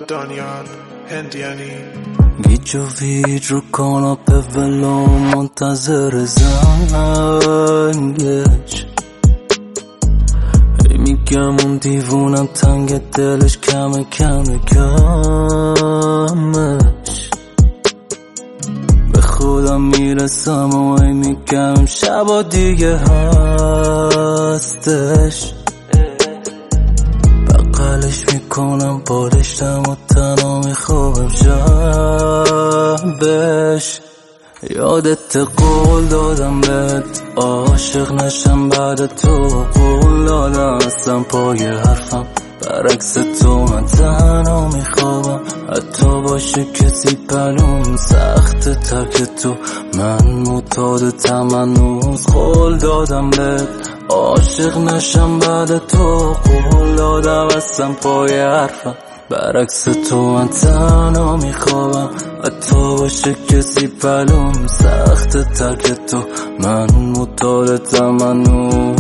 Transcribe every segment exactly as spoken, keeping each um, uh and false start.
دانیال هندیانی. گیج و ویج رو کاناپه ولو منتظر زنگش. هی میگم اون دیوونم تنگ دلش کمه کمه کمش. به خودم میرسم و هی میگم شبا دیگه هستش. بغلش میکنم بالشتم و تنها میخوابم شبش. یادت قول دادم بهت عاشق نشم بعد تو. قول دادم هستم پای حرفم برعکس تو من تنها میخوابم. حتی باشه کسی پلوم سخت ترک تو. من معتاد تمنوز قول دادم بهت عاشق نشم بعد تو. قول دادم هستم پای حرفم برعکس تو من تنها میخوابم. حتی باشه کسی پلوم سخت ترک تو. من معتاد تمنوز.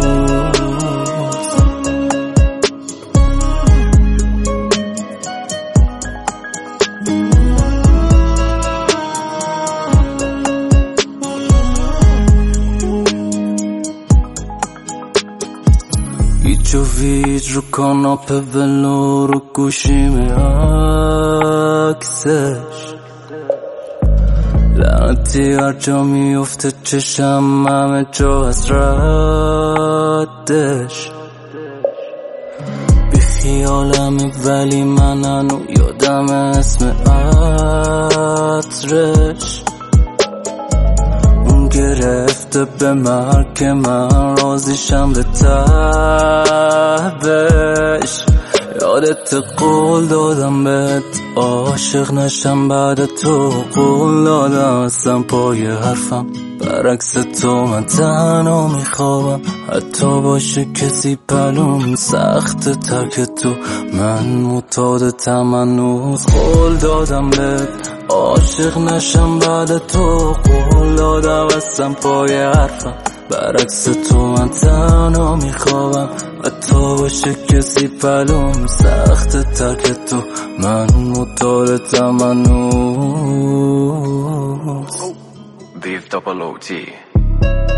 گیج و ویج رو کاناپه ولو رو گوشیم عکسش. لعنتی هر جا میفته چشم همه جا از ردش. بی خیالمی ولی من هنو یادم اسم عطرش. گرفته به مرگ که من راضیشم به تبش. یادت قول دادم بهت عاشق نشم بعد تو. قول دادم هستم پای حرفم برعکس تو من تنها میخوابم. حتی باشه کسی پلوم سخت ترک تو. من معتاد تمنوز قول دادم بهت عاشق نشم بعد تو. قول دادم هستم پای حرفم برعکس تو من تنها میخوابم. حتی باشه کسی پلوم سخت ترک تو. من معتاد تمنوز. Beef double O T